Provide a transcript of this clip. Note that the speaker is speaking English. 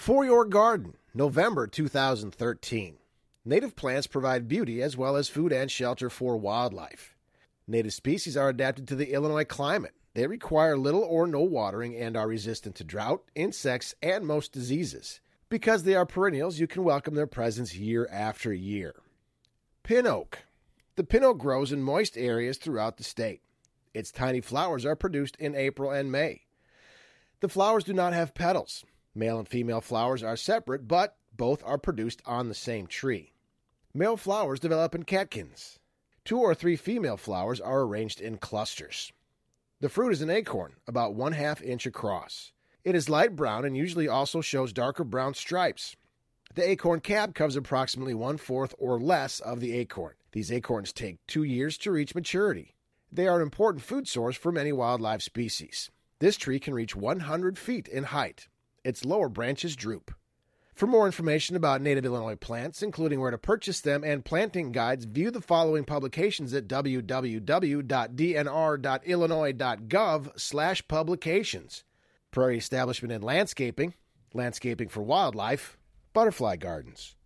For Your Garden, November 2013. Native plants provide beauty as well as food and shelter for wildlife. Native species are adapted to the Illinois climate. They require little or no watering and are resistant to drought, insects, and most diseases. Because they are perennials, you can welcome their presence year after year. Pin oak. The pin oak grows in moist areas throughout the state. Its tiny flowers are produced in April and May. The flowers do not have petals. Male and female flowers are separate, but both are produced on the same tree. Male flowers develop in catkins. 2 or 3 female flowers are arranged in clusters. The fruit is an acorn, about 1/2 inch across. It is light brown and usually also shows darker brown stripes. The acorn cap covers approximately 1/4 or less of the acorn. These acorns take 2 years to reach maturity. They are an important food source for many wildlife species. This tree can reach 100 feet in height. Its lower branches droop. For more information about native Illinois plants, including where to purchase them and planting guides, view the following publications at www.dnr.illinois.gov/publications. Prairie Establishment and Landscaping, Landscaping for Wildlife, Butterfly Gardens.